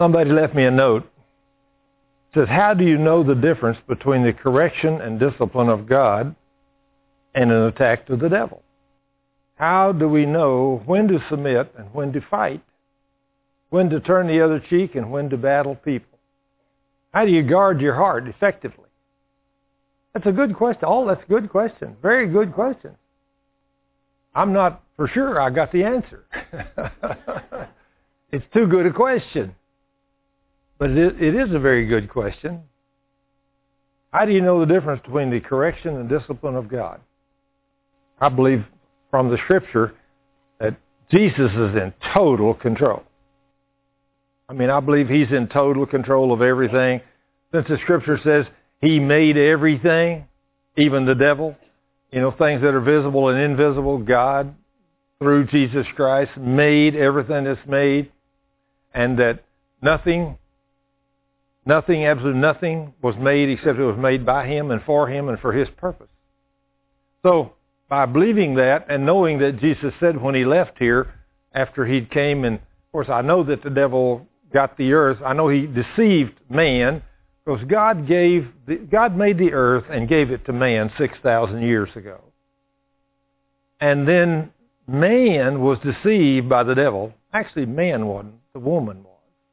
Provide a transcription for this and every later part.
Somebody left me a note. It says, how do you know the difference between the correction and discipline of God and an attack to the devil? How do we know when to submit and when to fight? When to turn the other cheek and when to battle people? How do you guard your heart effectively? That's a good question. Oh, that's a good question. Very good question. I'm not for sure I got the answer. It's too good a question. But it is a very good question. How do you know the difference between the correction and discipline of God? I believe from the Scripture that Jesus is in total control. I mean, I believe He's in total control of everything. Since the Scripture says He made everything, even the devil, things that are visible and invisible, God, through Jesus Christ, made everything that's made, and that nothing, absolutely nothing was made except it was made by Him and for His purpose. So, by believing that and knowing that Jesus said when He left here, after He came, and of course I know that the devil got the earth, I know he deceived man, because God made the earth and gave it to man 6,000 years ago. And then man was deceived by the devil. Actually, man wasn't. The woman was.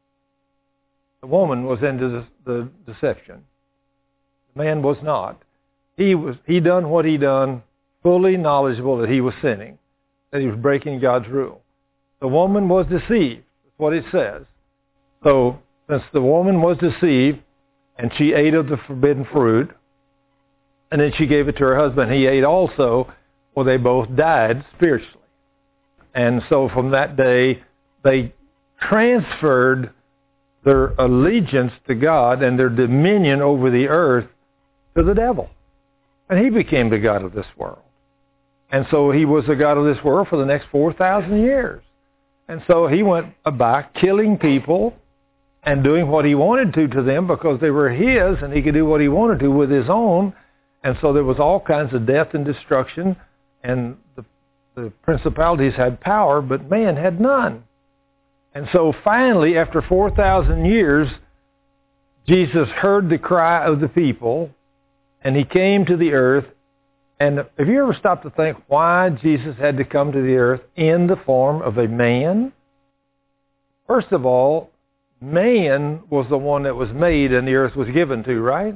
The woman was into the deception. The man was not. He done what he done, fully knowledgeable that he was sinning, that he was breaking God's rule. The woman was deceived. That's what it says. So, since the woman was deceived, and she ate of the forbidden fruit, and then she gave it to her husband. He ate also, well, they both died spiritually. And so from that day, they transferred their allegiance to God and their dominion over the earth to the devil. And he became the god of this world. And so he was the god of this world for the next 4,000 years. And so he went about killing people and doing what he wanted to them because they were his, and he could do what he wanted to with his own. And so there was all kinds of death and destruction, and the principalities had power, but man had none. And so finally, after 4,000 years, Jesus heard the cry of the people, and he came to the earth. And have you ever stopped to think why Jesus had to come to the earth in the form of a man? First of all, man was the one that was made and the earth was given to, right?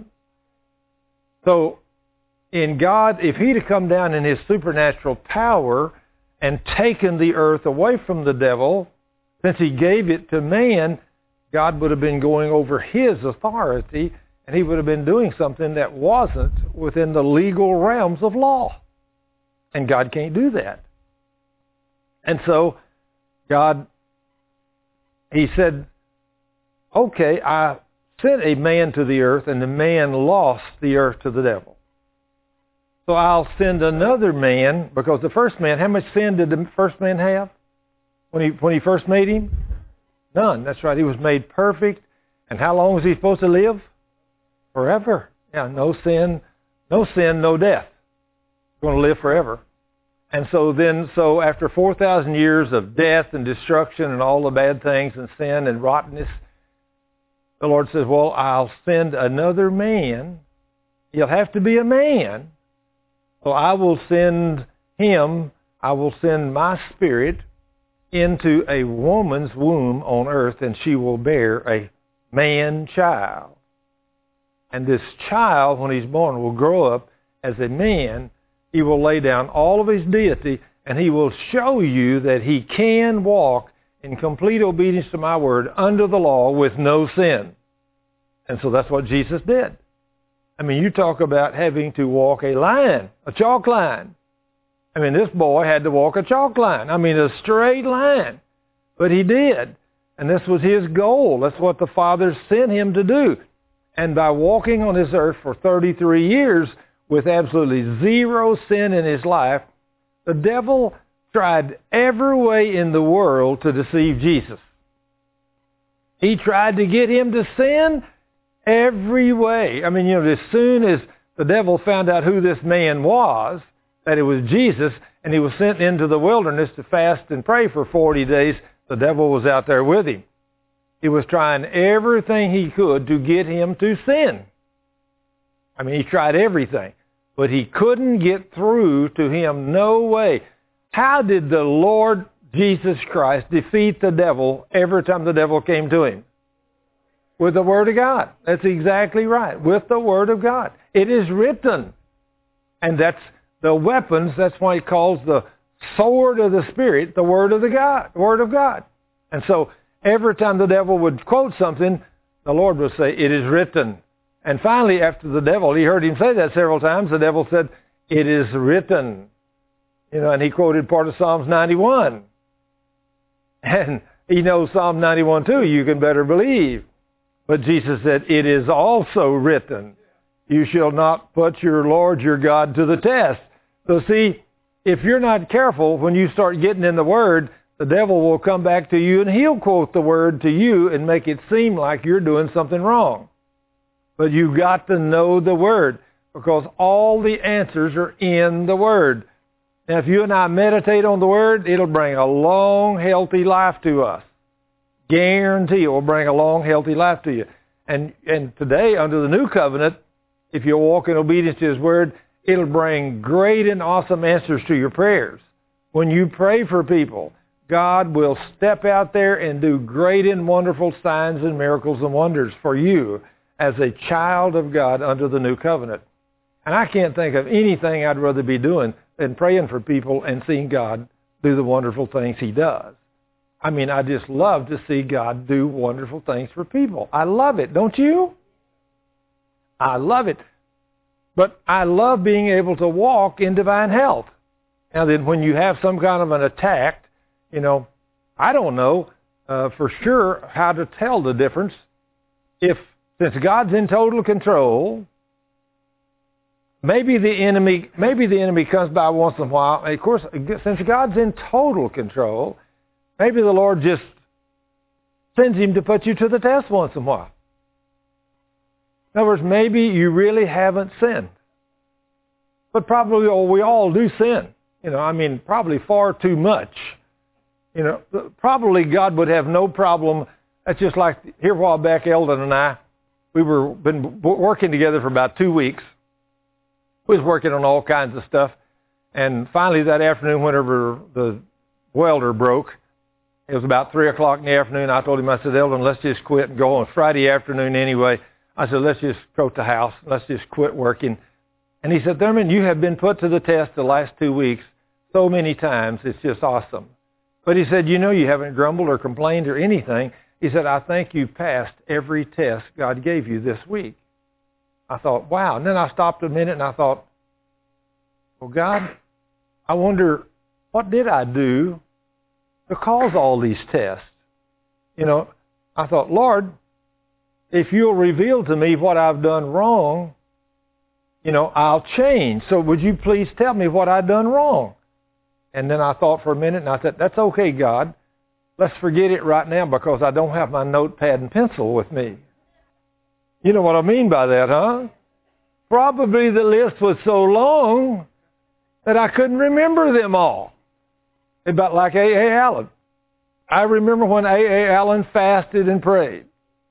So, in God, if He'd have come down in His supernatural power and taken the earth away from the devil, since He gave it to man, God would have been going over His authority, and He would have been doing something that wasn't within the legal realms of law. And God can't do that. And so, God, He said, okay, I sent a man to the earth, and the man lost the earth to the devil. So I'll send another man, because the first man, how much sin did the first man have when he first made him? None. That's right. He was made perfect. And how long was he supposed to live? Forever. Yeah, no sin, no death. He's going to live forever. And so after 4,000 years of death and destruction and all the bad things and sin and rottenness, the Lord says, well, I'll send another man. He'll have to be a man. So I will send him, I will send my spirit into a woman's womb on earth, and she will bear a man-child. And this child, when he's born, will grow up as a man. He will lay down all of his deity, and he will show you that he can walk in complete obedience to my word under the law with no sin. And so that's what Jesus did. I mean, you talk about having to walk a line, a chalk line. I mean, this boy had to walk a chalk line. I mean, a straight line. But he did. And this was his goal. That's what the Father sent him to do. And by walking on this earth for 33 years with absolutely zero sin in his life, the devil tried every way in the world to deceive Jesus. He tried to get him to sin every way. I mean, as soon as the devil found out who this man was, that it was Jesus, and he was sent into the wilderness to fast and pray for 40 days, the devil was out there with him. He was trying everything he could to get him to sin. I mean, he tried everything, but he couldn't get through to him. No way. How did the Lord Jesus Christ defeat the devil every time the devil came to him? With the Word of God. That's exactly right. With the Word of God. It is written. And that's the weapons. That's why he calls the sword of the Spirit the Word of God. And so every time the devil would quote something, the Lord would say, it is written. And finally, after the devil, he heard him say that several times, the devil said, it is written. And he quoted part of Psalms 91. And he knows Psalm 91 too, you can better believe. But Jesus said, it is also written, you shall not put your Lord your God to the test. So see, if you're not careful, when you start getting in the Word, the devil will come back to you and he'll quote the Word to you and make it seem like you're doing something wrong. But you've got to know the Word, because all the answers are in the Word. Now, if you and I meditate on the Word, it'll bring a long, healthy life to us. Guarantee it will bring a long, healthy life to you. And today, under the new covenant, if you walk in obedience to His Word, it'll bring great and awesome answers to your prayers. When you pray for people, God will step out there and do great and wonderful signs and miracles and wonders for you as a child of God under the new covenant. And I can't think of anything I'd rather be doing than praying for people and seeing God do the wonderful things He does. I mean, I just love to see God do wonderful things for people. I love it, don't you? I love it. But I love being able to walk in divine health. Now then, when you have some kind of an attack, I don't know for sure how to tell the difference. Since God's in total control, maybe the enemy comes by once in a while. And of course, since God's in total control, maybe the Lord just sends him to put you to the test once in a while. In other words, maybe you really haven't sinned. But probably we all do sin. Probably far too much. Probably God would have no problem. That's just like here a while back, Eldon and I, been working together for about 2 weeks. We was working on all kinds of stuff. And finally that afternoon, whenever the welder broke, it was about 3 o'clock in the afternoon. I told him, I said, Eldon, let's just quit and go on Friday afternoon anyway. I said, let's just go to the house. Let's just quit working. And he said, Thurman, you have been put to the test the last 2 weeks so many times. It's just awesome. But he said, you haven't grumbled or complained or anything. He said, I think you passed every test God gave you this week. I thought, wow. And then I stopped a minute and I thought, well, God, I wonder, what did I do to cause all these tests? I thought, Lord, if you'll reveal to me what I've done wrong, I'll change. So would you please tell me what I've done wrong? And then I thought for a minute and I said, that's okay, God. Let's forget it right now because I don't have my notepad and pencil with me. You know what I mean by that, huh? Probably the list was so long that I couldn't remember them all. About like A.A. Allen. I remember when A.A. Allen fasted and prayed.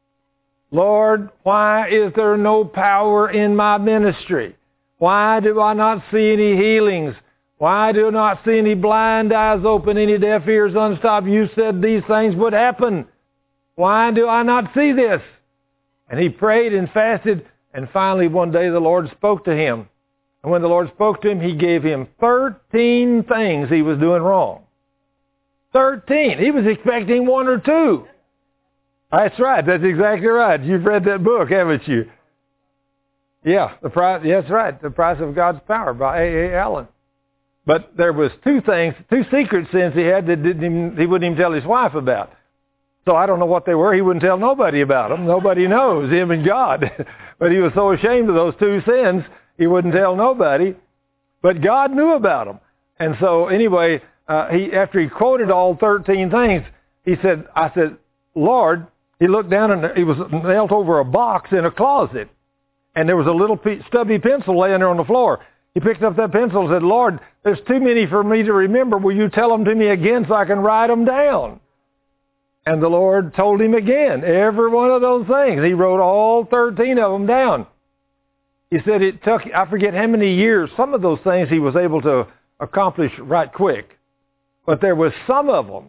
Lord, why is there no power in my ministry? Why do I not see any healings? Why do I not see any blind eyes open, any deaf ears unstopped? You said these things would happen. Why do I not see this? And he prayed and fasted, and finally one day the Lord spoke to him. And when the Lord spoke to him, He gave him 13 things he was doing wrong. 13. He was expecting 1 or 2. That's right. That's exactly right. You've read that book, haven't you? Yeah, that's right. The Price of God's Power by A.A. Allen. But there was 2 secret sins he had that he wouldn't even tell his wife about. So I don't know what they were. He wouldn't tell nobody about them. Nobody knows, him and God. But he was so ashamed of those 2 sins, he wouldn't tell nobody. But God knew about them. And so anyway, after he quoted all 13 things, I said, Lord, he looked down and he was nailed over a box in a closet. And there was a little stubby pencil laying there on the floor. He picked up that pencil and said, Lord, there's too many for me to remember. Will you tell them to me again so I can write them down? And the Lord told him again, every one of those things. He wrote all 13 of them down. He said it took, I forget how many years, some of those things he was able to accomplish right quick. But there was some of them.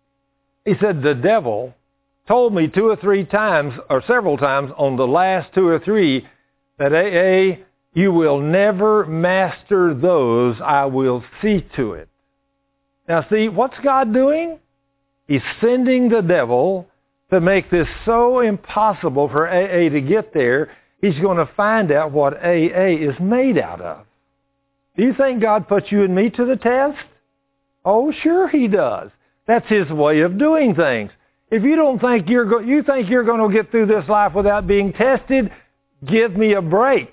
He said the devil told me 2 or 3 times, or several times on the last 2 or 3, that AA, you will never master those. I will see to it. Now see, what's God doing? He's sending the devil to make this so impossible for AA to get there. He's going to find out what AA is made out of. Do you think God put you and me to the test? Oh, sure He does. That's His way of doing things. If you don't think you think you're going to get through this life without being tested, give me a break.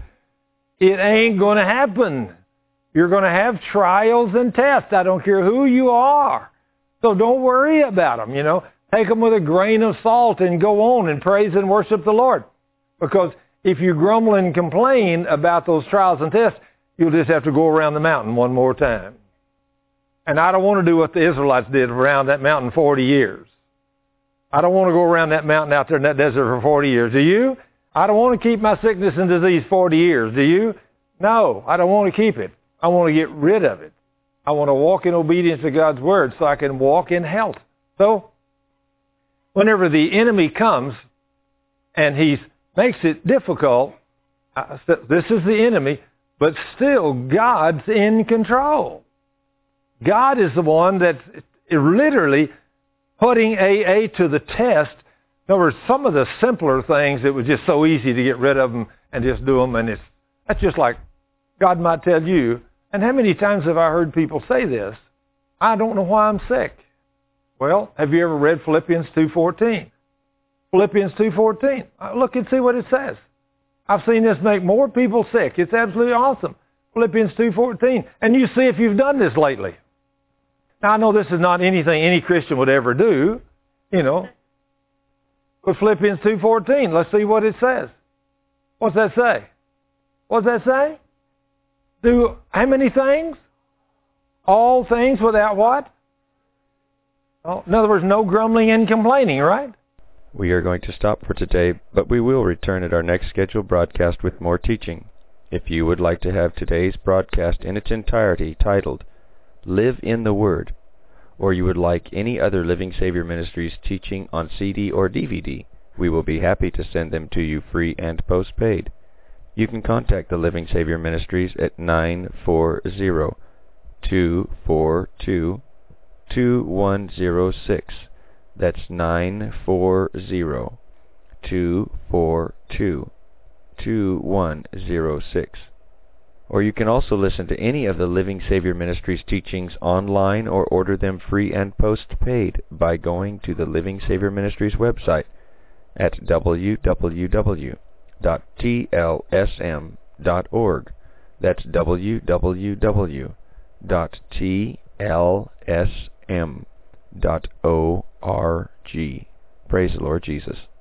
It ain't going to happen. You're going to have trials and tests. I don't care who you are. So don't worry about them, you know. Take them with a grain of salt and go on and praise and worship the Lord. Because if you grumble and complain about those trials and tests, you'll just have to go around the mountain one more time. And I don't want to do what the Israelites did around that mountain 40 years. I don't want to go around that mountain out there in that desert for 40 years. Do you? I don't want to keep my sickness and disease 40 years. Do you? No, I don't want to keep it. I want to get rid of it. I want to walk in obedience to God's Word so I can walk in health. So, whenever the enemy comes and he makes it difficult, this is the enemy, but still God's in control. God is the one that's literally putting AA to the test. In other words, some of the simpler things, it was just so easy to get rid of them and just do them. And that's just like God might tell you. And how many times have I heard people say this? I don't know why I'm sick. Well, have you ever read Philippians 2:14? Philippians 2:14. Look and see what it says. I've seen this make more people sick. It's absolutely awesome. Philippians 2:14. And you see if you've done this lately. Now, I know this is not anything any Christian would ever do, you know. But Philippians 2:14, let's see what it says. What's that say? What's that say? Do how many things? All things without what? Oh, in other words, no grumbling and complaining, right? We are going to stop for today, but we will return at our next scheduled broadcast with more teaching. If you would like to have today's broadcast in its entirety titled, Live in the Word, or you would like any other Living Savior Ministries teaching on CD or DVD, we will be happy to send them to you free and postpaid. You can contact the Living Savior Ministries at 940-242-2106. That's 940-242-2106. Or you can also listen to any of the Living Savior Ministries teachings online or order them free and postpaid by going to the Living Savior Ministries website at www.tlsm.org. That's www.tlsm.org. Praise the Lord Jesus.